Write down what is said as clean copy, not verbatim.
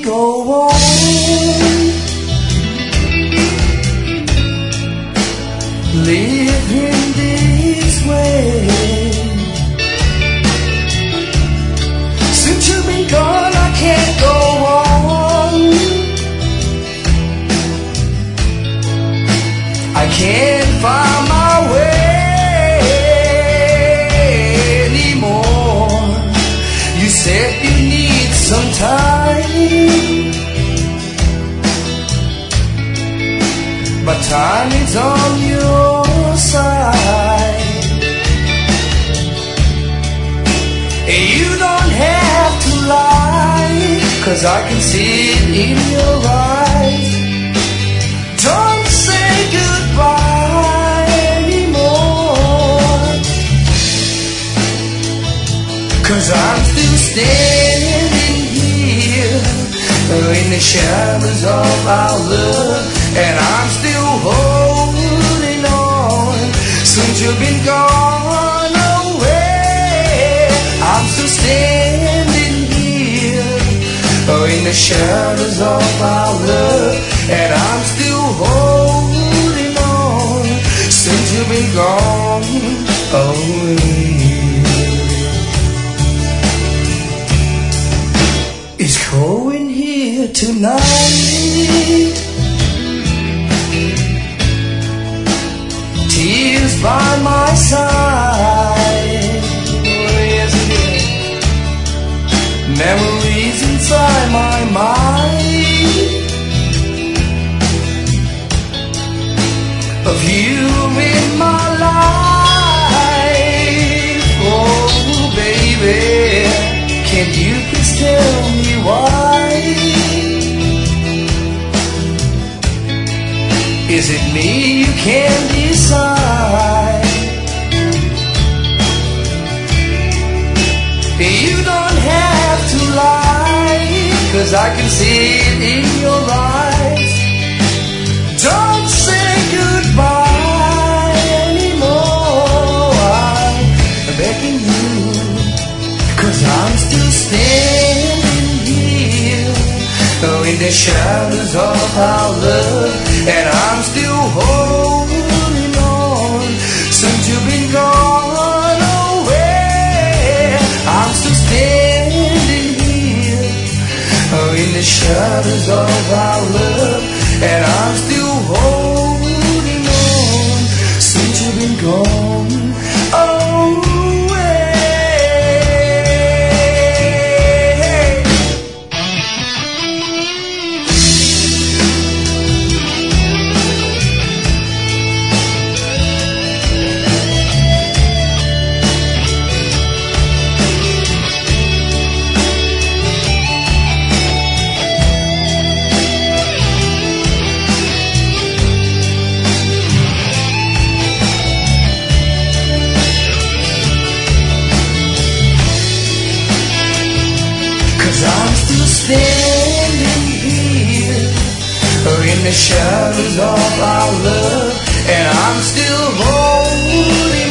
go on living this way. Since you've been gone, I can't go on. I can't find my way anymore. You said you need some time, but time is on your side. And you don't have to lie, 'cause I can see it in your eyes. Don't say goodbye anymore, 'cause I'm still standing here in the shadows of our love, and I'm still holding on. Since you've been gone away, I'm still standing here in the shadows of our love, and I'm still holding on. Since you've been gone away. It's cold in here tonight, tears by my side. Oh, yes, it is. Memories inside my mind of you in my life. Oh, baby, can you please tell me why? Is it me you can't decide? You don't have to lie, 'cause I can see it in your eyes. Don't say goodbye anymore, I'm begging you, 'cause I'm still standing here in the shadows of our love, and I'm still holding on. Since you've been gone away, I'm still standing here in the shadows of our love, and I'm still holding on. Since you've been gone away. I'm still standing here in the shadows of our love, and I'm still holding